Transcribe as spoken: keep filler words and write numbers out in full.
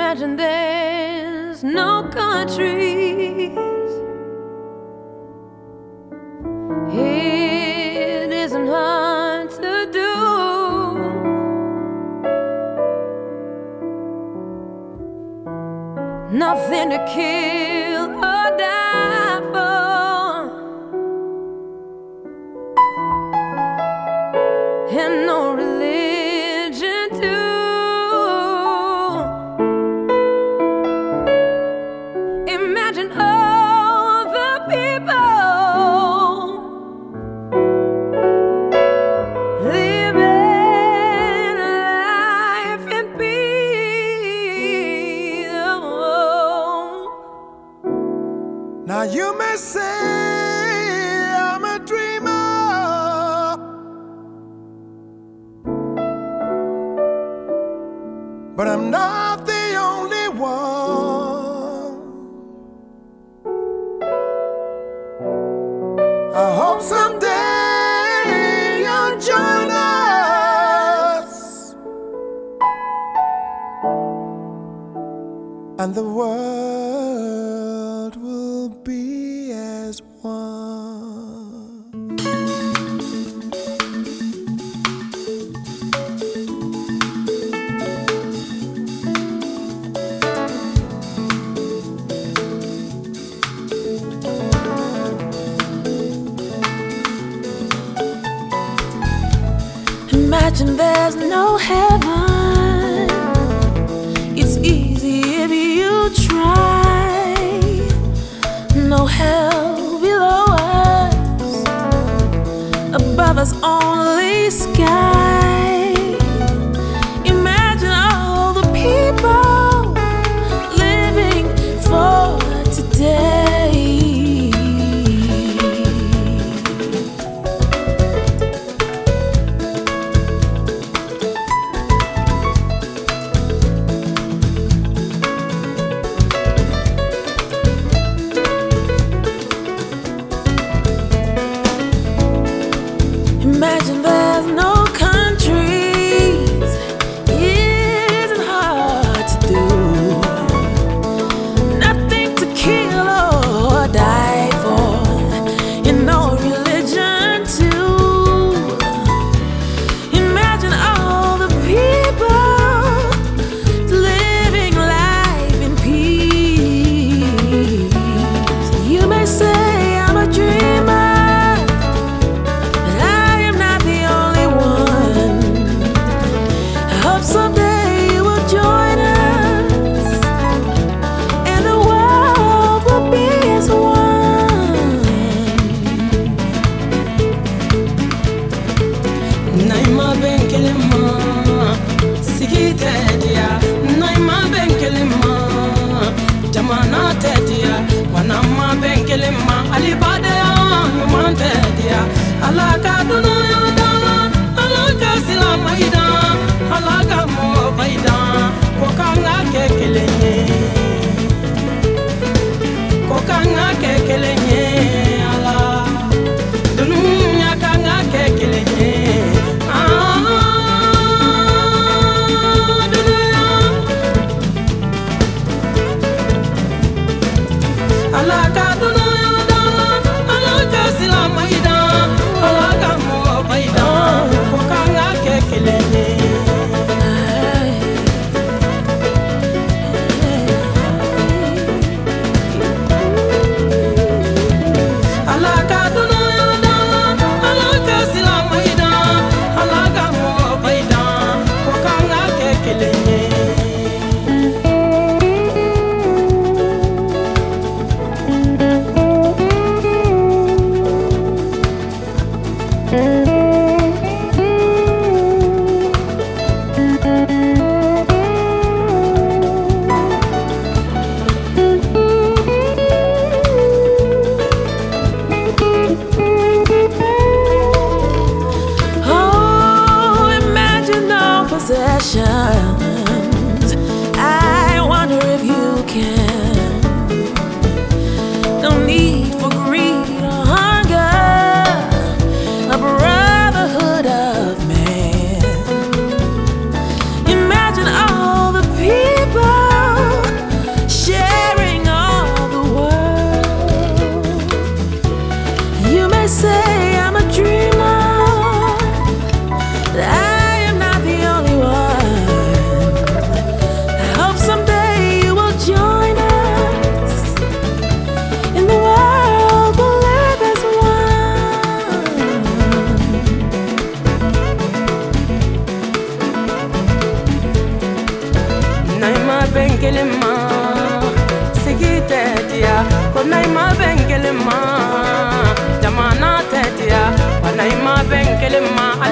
Imagine there's no countries. It isn't hard to do. Nothing to kill or die for, and no religion too. Imagine all the people living life in peace. Oh. Now you may say I'm a dreamer, but I'm not the only one. I hope someday you'll join us, and the world will be as one. Imagine there's no heaven. It's easy if you try. No hell below us, above us only sky. Imagine all the people living for today. Imagine there's no countries. It isn't hard to do. Nothing to kill or die for, and no religion too. Imagine all the people living life in peace. You may say I'm a dreamer, someday you will join us, and the world will be as one. Naima benkelema, sigite dia. Naima benkelema, jamana tedia. Wanama benkelema, alibade ya mante dia. Alaka dunia da, alaka silama ida. Alaga mo baida, kokanga kekelenye, kokanga kekelenye, ala, dunia kanga kekelenye, ah, dunia, alaga dunia da, alaga silama ida, alaga mo baida, kokanga kekelenye. Possessions, I wonder if you can. No need for greed or hunger, a brotherhood of man. Imagine all the people bɛn kelen ma sigi tɛ diya ko na i ma bɛn kelen ma jamana tɛ diya wa na i ma bɛn kelen ma